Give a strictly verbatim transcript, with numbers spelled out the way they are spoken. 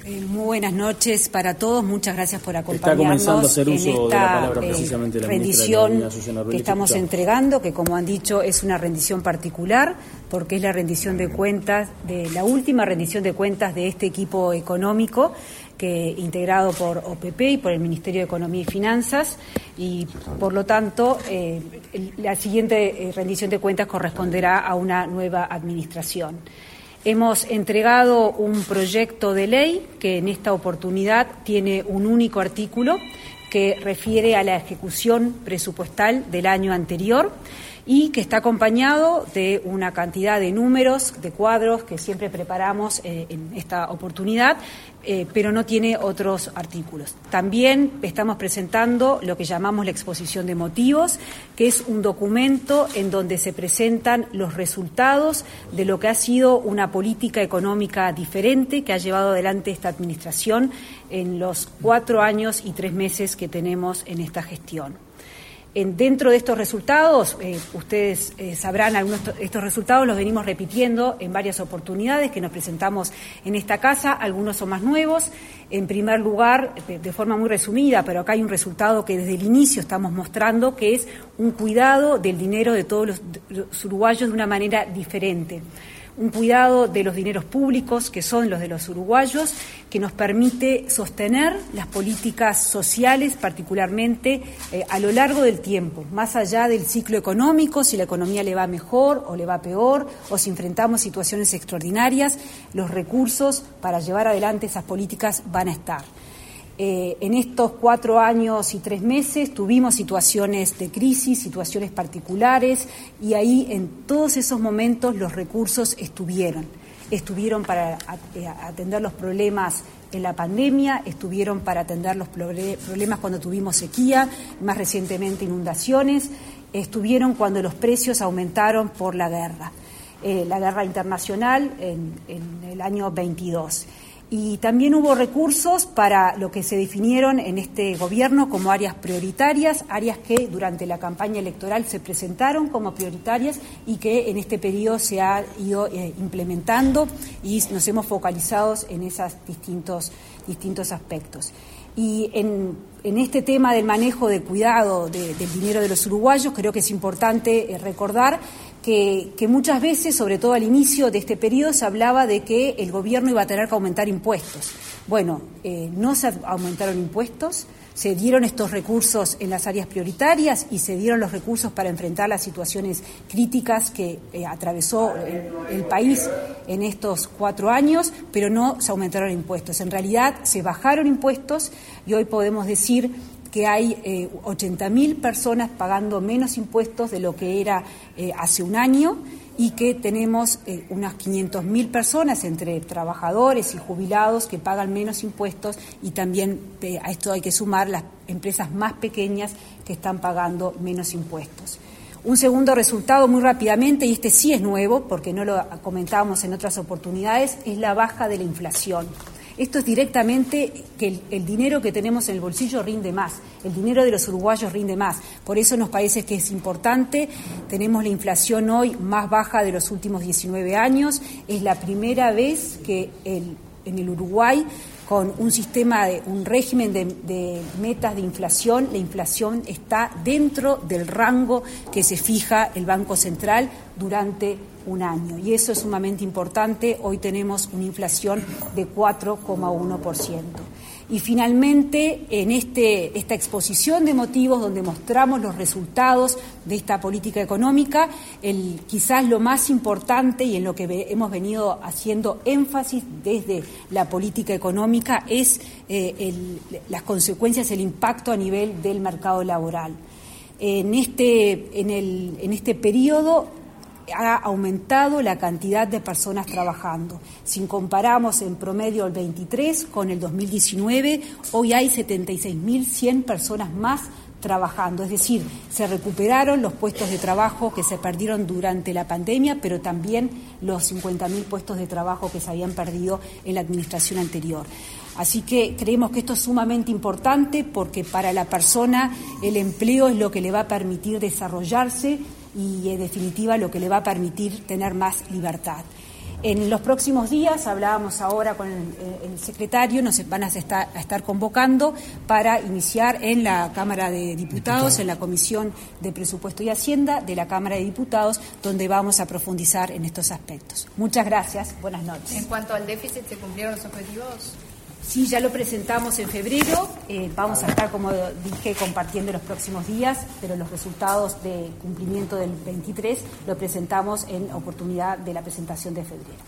Eh, muy buenas noches para todos, muchas gracias por acompañarnos a hacer uso en esta de la palabra, precisamente, eh, la rendición de que estamos entregando, que como han dicho es una rendición particular, porque es la rendición de cuentas, de la última rendición de cuentas de este equipo económico, que integrado por O P P y por el Ministerio de Economía y Finanzas, y por lo tanto eh, la siguiente eh, rendición de cuentas corresponderá a una nueva administración. Hemos entregado un proyecto de ley que en esta oportunidad tiene un único artículo que refiere a la ejecución presupuestal del año anterior y que está acompañado de una cantidad de números, de cuadros que siempre preparamos eh, en esta oportunidad, eh, pero no tiene otros artículos. También estamos presentando lo que llamamos la exposición de motivos, que es un documento en donde se presentan los resultados de lo que ha sido una política económica diferente que ha llevado adelante esta administración en los cuatro años y tres meses que tenemos en esta gestión. En, dentro de estos resultados, eh, ustedes eh, sabrán, algunos de estos resultados los venimos repitiendo en varias oportunidades que nos presentamos en esta casa, algunos son más nuevos. En primer lugar, de, de forma muy resumida, pero acá hay un resultado que desde el inicio estamos mostrando, que es un cuidado del dinero de todos los, los uruguayos de una manera diferente. Un cuidado de los dineros públicos, que son los de los uruguayos, que nos permite sostener las políticas sociales, particularmente eh, a lo largo del tiempo, más allá del ciclo económico, si la economía le va mejor o le va peor, o si enfrentamos situaciones extraordinarias, los recursos para llevar adelante esas políticas van a estar. Eh, en estos cuatro años y tres meses tuvimos situaciones de crisis, situaciones particulares, y ahí en todos esos momentos los recursos estuvieron. Estuvieron para atender los problemas en la pandemia, estuvieron para atender los problemas cuando tuvimos sequía, más recientemente inundaciones, estuvieron cuando los precios aumentaron por la guerra, eh, la guerra internacional en, en el año veintidós. Y también hubo recursos para lo que se definieron en este gobierno como áreas prioritarias, áreas que durante la campaña electoral se presentaron como prioritarias y que en este periodo se ha ido eh, implementando y nos hemos focalizado en esos distintos, distintos aspectos. Y en, en este tema del manejo de cuidado de, del dinero de los uruguayos, creo que es importante eh, recordar que, que muchas veces, sobre todo al inicio de este periodo, se hablaba de que el gobierno iba a tener que aumentar impuestos. Bueno, eh, no se aumentaron impuestos, se dieron estos recursos en las áreas prioritarias y se dieron los recursos para enfrentar las situaciones críticas que eh, atravesó el, el país en estos cuatro años, pero no se aumentaron impuestos. En realidad se bajaron impuestos y hoy podemos decir que hay eh, ochenta mil personas pagando menos impuestos de lo que era eh, hace un año y que tenemos eh, unas quinientas mil personas entre trabajadores y jubilados que pagan menos impuestos y también eh, a esto hay que sumar las empresas más pequeñas que están pagando menos impuestos. Un segundo resultado muy rápidamente, y este sí es nuevo porque no lo comentábamos en otras oportunidades, es la baja de la inflación. Esto es directamente que el, el dinero que tenemos en el bolsillo rinde más, el dinero de los uruguayos rinde más. Por eso nos parece que es importante. Tenemos la inflación hoy más baja de los últimos diecinueve años. Es la primera vez que el, en el Uruguay, con un sistema, de un régimen de, de metas de inflación, la inflación está dentro del rango que se fija el Banco Central durante un año. Y eso es sumamente importante. Hoy tenemos una inflación de cuatro coma uno por ciento. Y finalmente, en este, esta exposición de motivos donde mostramos los resultados de esta política económica, el, quizás lo más importante y en lo que ve, hemos venido haciendo énfasis desde la política económica es eh, el, las consecuencias, el impacto a nivel del mercado laboral. En este, en el, en este periodo ha aumentado la cantidad de personas trabajando. Si comparamos en promedio el veintitrés con el dos mil diecinueve, hoy hay setenta y seis mil cien personas más trabajando, es decir, se recuperaron los puestos de trabajo que se perdieron durante la pandemia, pero también los cincuenta mil puestos de trabajo que se habían perdido en la administración anterior. Así que creemos que esto es sumamente importante porque para la persona el empleo es lo que le va a permitir desarrollarse y en definitiva lo que le va a permitir tener más libertad. En los próximos días, hablábamos ahora con el, el secretario, nos van a estar, a estar convocando para iniciar en la Cámara de Diputados, Diputado. en la Comisión de Presupuesto y Hacienda de la Cámara de Diputados, donde vamos a profundizar en estos aspectos. Muchas gracias, buenas noches. En cuanto al déficit, ¿se cumplieron los objetivos? Sí, ya lo presentamos en febrero, eh, vamos a estar, como dije, compartiendo los próximos días, pero los resultados de cumplimiento del veintitrés lo presentamos en oportunidad de la presentación de febrero.